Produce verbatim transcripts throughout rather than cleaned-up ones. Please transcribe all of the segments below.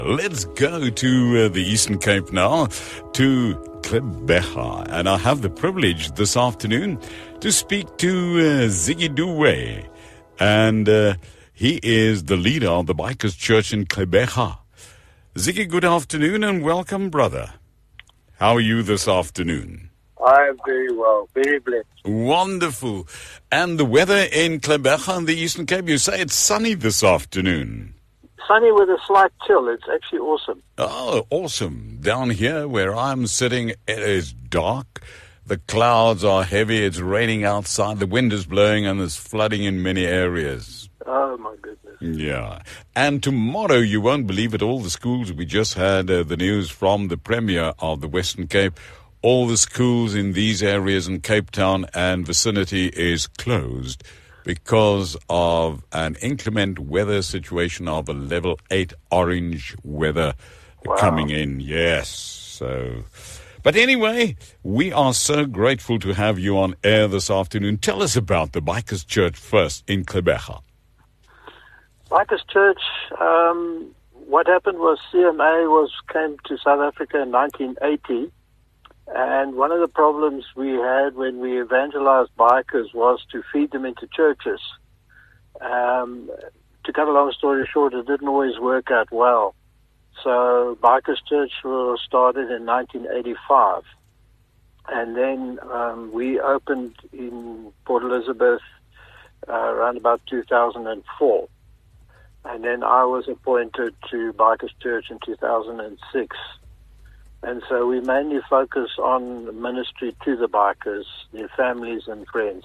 Let's go to uh, the Eastern Cape now, to Gqeberha. And I have the privilege this afternoon to speak to uh, Ziggy Douay. And uh, he is the leader of the Bikers Church in Gqeberha. Ziggy, good afternoon and welcome, brother. How are you this afternoon? I am very well, very blessed. Wonderful. And the weather in Gqeberha in the Eastern Cape, you say it's sunny this afternoon. Sunny with a slight chill. It's actually awesome. Oh, awesome. Down here where I'm sitting, it is dark. The clouds are heavy. It's raining outside. The wind is blowing and there's flooding in many areas. Oh, my goodness. Yeah. And tomorrow, you won't believe it, all the schools, we just had uh, the news from the Premier of the Western Cape. All the schools in these areas in Cape Town and vicinity is closed because of an inclement weather situation of a level eight orange weather Wow. coming in. Yes. So, but anyway, we are so grateful to have you on air this afternoon. Tell us about the Bikers Church first in Gqeberha. Bikers Church, um, what happened was C M A was came to South Africa in nineteen eighty. And one of the problems we had when we evangelized bikers was to feed them into churches. Um, to cut a long story short, it didn't always work out well. So Bikers Church was started in nineteen eighty-five. And then um, we opened in Port Elizabeth uh, around about two thousand four. And then I was appointed to Bikers Church in two thousand six. And so we mainly focus on ministry to the bikers, their families and friends.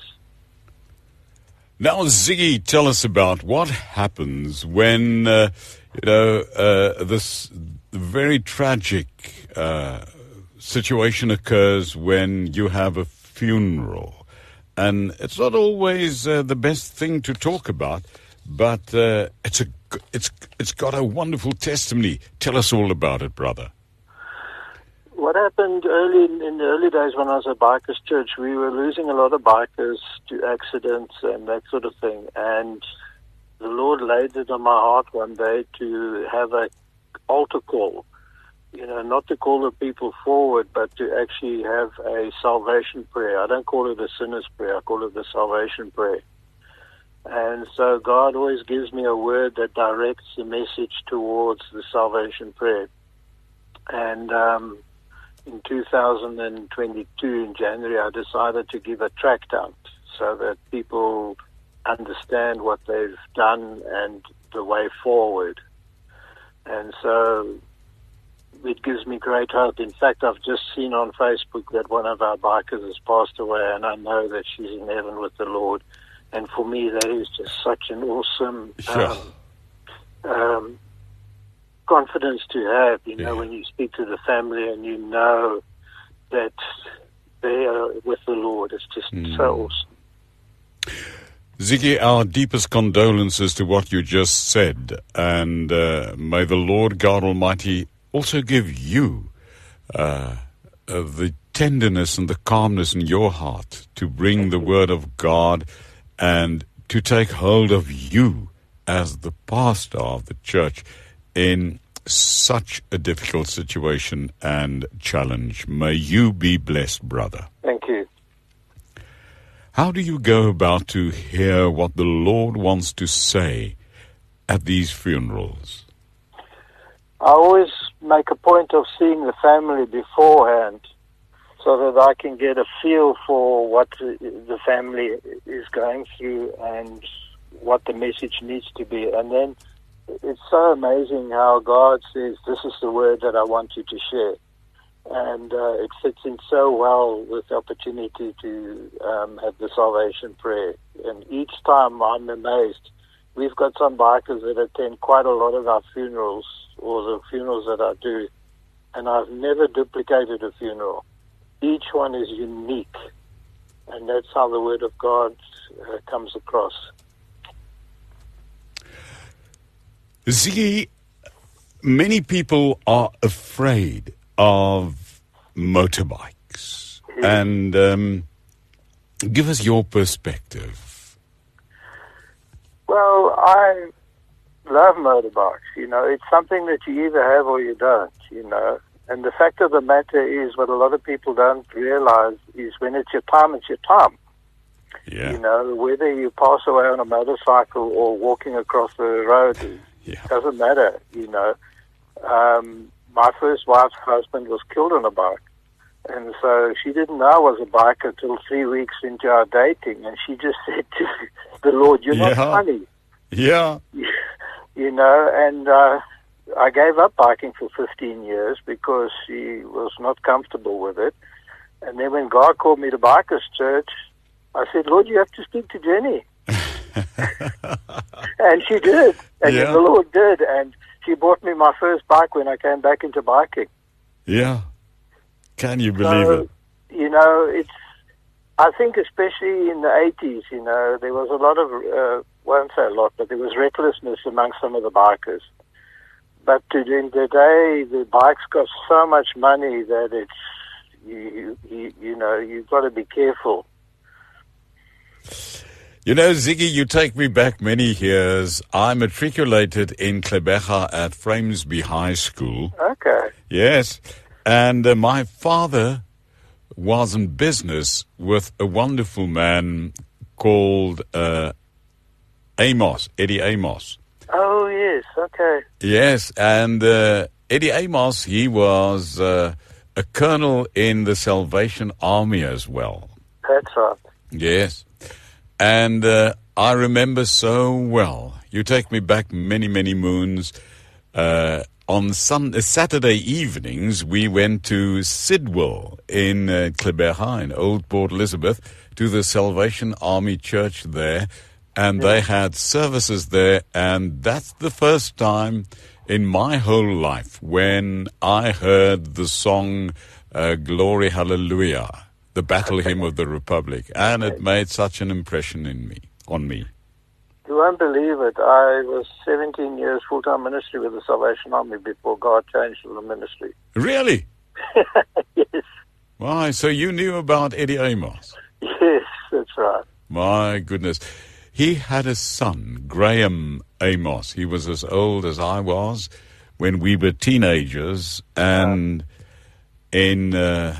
Now, Ziggy, tell us about what happens when, uh, you know, uh, this very tragic uh, situation occurs when you have a funeral. And it's not always uh, the best thing to talk about, but uh, it's a it's it's got a wonderful testimony. Tell us all about it, brother. What happened early in, in the early days when I was at Bikers Church, we were losing a lot of bikers to accidents and that sort of thing. And the Lord laid it on my heart one day to have a altar call. You know, not to call the people forward, but to actually have a salvation prayer. I don't call it a sinner's prayer. I call it the salvation prayer. And so God always gives me a word that directs the message towards the salvation prayer. And um, in two thousand twenty-two, in January, I decided to give a tract out so that people understand what they've done and the way forward. And so it gives me great hope. In fact, I've just seen on Facebook that one of our bikers has passed away, and I know that she's in heaven with the Lord. And for me, that is just such an awesome um, um, confidence to have, you know, yeah. when you speak to the family and you know that they are with the Lord. It's just mm. so awesome. Ziggy, our deepest condolences to what you just said, and uh, may the Lord God Almighty also give you uh, uh, the tenderness and the calmness in your heart to bring Thank the you. Word of God and to take hold of you as the pastor of the church in such a difficult situation and challenge. May you be blessed, brother. Thank you. How do you go about to hear what the Lord wants to say at these funerals? I always make a point of seeing the family beforehand so that I can get a feel for what the family is going through and what the message needs to be. And then it's so amazing how God says, this is the word that I want you to share. And uh, it fits in so well with the opportunity to um, have the salvation prayer. And each time I'm amazed. We've got some bikers that attend quite a lot of our funerals or the funerals that I do. And I've never duplicated a funeral. Each one is unique. And that's how the word of God uh, comes across. Ziggy, many people are afraid of motorbikes. Mm-hmm. And um, give us your perspective. Well, I love motorbikes. You know, it's something that you either have or you don't, you know. And the fact of the matter is, what a lot of people don't realize is when it's your time, it's your time. Yeah. You know, whether you pass away on a motorcycle or walking across the road, it Yeah. doesn't matter, you know. Um, my first wife's husband was killed on a bike. And so she didn't know I was a biker till three weeks into our dating. And she just said to the Lord, "You're not Yeah. funny." Yeah. You know, and uh, I gave up biking for fifteen years because she was not comfortable with it. And then when God called me to Bikers Church, I said, "Lord, you have to speak to Jenny." And she did. And Yeah. the Lord did. And she bought me my first bike when I came back into biking. Yeah. Can you believe So, it? you know, it's, I think especially in the eighties, you know, there was a lot of, uh, won't say a lot, but there was recklessness among some of the bikers. But in the day, the bikes cost so much money that it's, you, you, you know, you've got to be careful. You know, Ziggy, you take me back many years. I matriculated in Klebecha at Framesby High School. Okay. Yes. And uh, my father was in business with a wonderful man called uh, Amos, Eddie Amos. Oh, yes, okay. Yes, and uh, Eddie Amos, he was uh, a colonel in the Salvation Army as well. That's right. Yes. And uh, I remember so well. You take me back many, many moons. Uh, on Sunday, Saturday evenings, we went to Sidwell in uh, Klebecha, in Old Port Elizabeth, to the Salvation Army Church there. And they had services there. And that's the first time in my whole life when I heard the song uh, Glory Hallelujah, the Battle Hymn of the Republic, and it made such an impression in me, on me. You won't believe it. I was seventeen years full-time ministry with the Salvation Army before God changed the ministry. Really? Yes. Why? So you knew about Eddie Amos? Yes, that's right. My goodness. He had a son, Graham Amos. He was as old as I was when we were teenagers. And in, uh,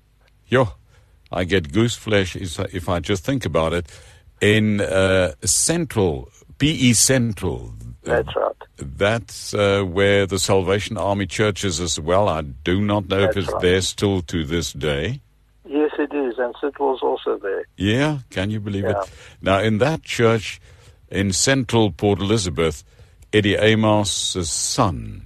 yo, I get goose flesh if I just think about it. In uh, Central, P E Central. That's right. That's uh, where the Salvation Army Church is as well. I do not know if That's it's right. there still to this day. Yes, it is, and Sidwell's also there. Yeah, can you believe Yeah. it? Now, in that church in Central Port Elizabeth, Eddie Amos' son,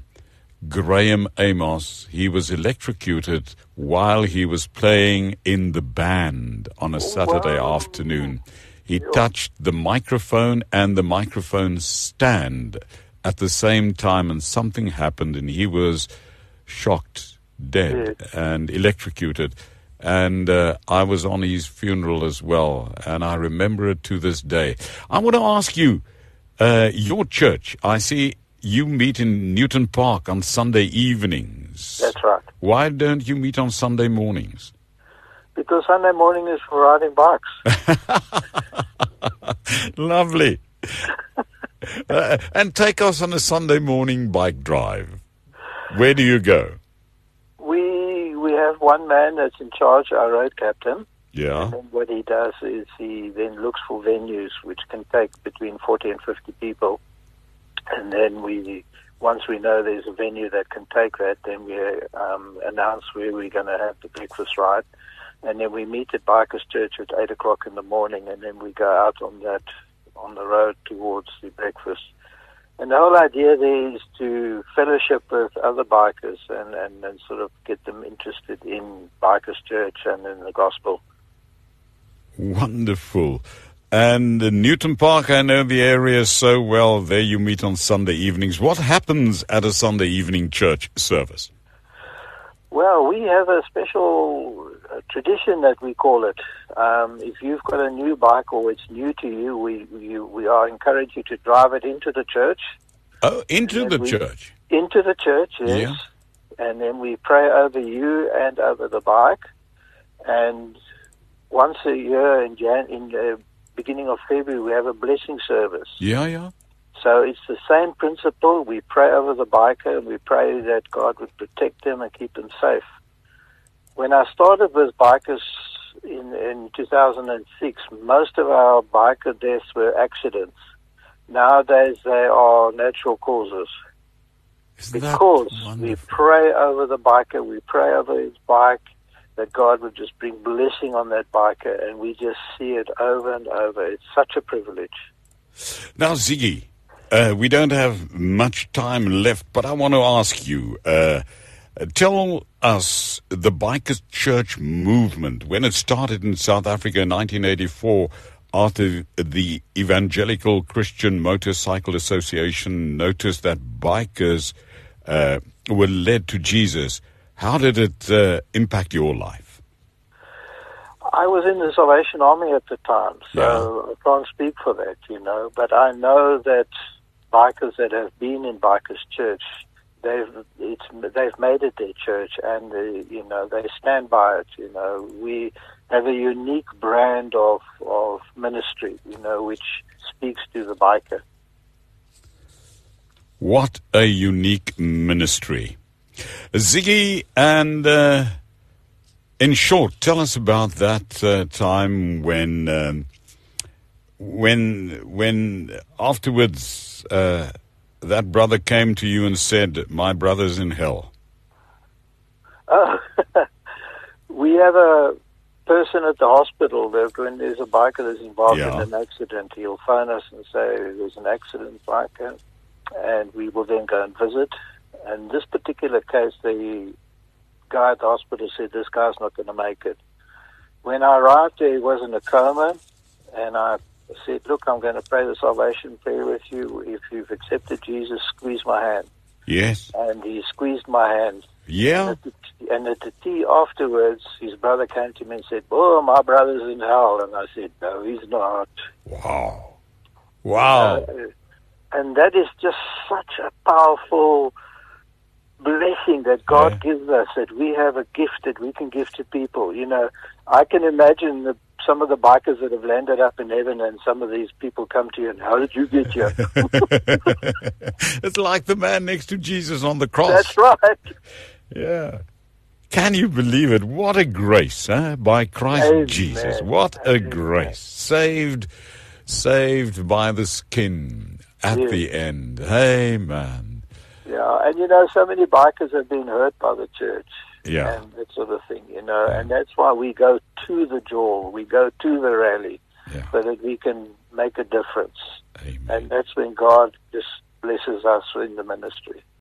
Graham Amos, he was electrocuted while he was playing in the band on a Saturday Wow. afternoon. He touched the microphone and the microphone stand at the same time, and something happened, and he was shocked, dead, Yes. and electrocuted. And uh, I was on his funeral as well, and I remember it to this day. I want to ask you, uh, your church, I see you meet in Newton Park on Sunday evenings. That's right. Why don't you meet on Sunday mornings? Because Sunday morning is for riding bikes. Lovely. uh, and take us on a Sunday morning bike drive. Where do you go? We we have one man that's in charge, our road captain. Yeah. And what he does is he then looks for venues which can take between forty and fifty people. And then we, once we know there's a venue that can take that, then we um, announce where we're going to have the breakfast ride. And then we meet at Bikers Church at eight o'clock in the morning, and then we go out on that, on the road towards the breakfast. And the whole idea there is to fellowship with other bikers and, and, and sort of get them interested in Bikers Church and in the gospel. Wonderful. And uh, Newton Park, I know the area so well. There you meet on Sunday evenings. What happens at a Sunday evening church service? Well, we have a special uh, tradition that we call it. Um, if you've got a new bike or it's new to you, we you, we are encourage you to drive it into the church. Oh, into And the we- church. Into the church, yes. Yeah. And then we pray over you and over the bike. And once a year in Jan, in the beginning of February, we have a blessing service. Yeah, yeah. So it's the same principle. We pray over the biker and we pray that God would protect them and keep them safe. When I started with bikers in, in two thousand six, most of our biker deaths were accidents. Nowadays they are natural causes. Isn't Because that we wonderful? pray over the biker, we pray over his bike, that God would just bring blessing on that biker, and we just see it over and over. It's such a privilege. Now, Ziggy, uh, we don't have much time left, but I want to ask you, uh, tell us the Bikers Church movement, when it started in South Africa in nineteen eighty-four, after the Evangelical Christian Motorcycle Association noticed that bikers uh, were led to Jesus. How did it uh, impact your life? I was in the Salvation Army at the time, so I can't speak for that, you know. But I know that bikers that have been in Bikers Church, they've it's they've made it their church, and they, you know, they stand by it. You know, we have a unique brand of of ministry, you know, which speaks to the biker. What a unique ministry. Ziggy, and uh, in short, tell us about that uh, time when, um, when, when afterwards uh, that brother came to you and said, "My brother's in hell." Oh, we have a person at the hospital that when there's a biker that's involved Yeah. in an accident, he'll phone us and say there's an accident biker, and we will then go and visit. And this particular case, the guy at the hospital said, this guy's not going to make it. When I arrived there, he was in a coma, and I said, look, I'm going to pray the salvation prayer with you. If you've accepted Jesus, squeeze my hand. Yes. And he squeezed my hand. Yeah. And at, the, and at the tea afterwards, his brother came to me and said, oh, my brother's in hell. And I said, no, he's not. Wow. Wow. Uh, and that is just such a powerful blessing that God Yeah. gives us, that we have a gift that we can give to people. You know, I can imagine the, some of the bikers that have landed up in heaven, and some of these people come to you and, how did you get here? It's like the man next to Jesus on the cross. That's right. Yeah. Can you believe it? What a grace, huh? By Christ Amen. Jesus. What a Amen. grace. Saved, saved by the skin at Yes. the end. Amen. Yeah, and you know, so many bikers have been hurt by the church. Yeah. And that sort of thing, you know, and that's why we go to the jaw, we go to the rally, Yeah. so that we can make a difference. Amen. And that's when God just blesses us in the ministry.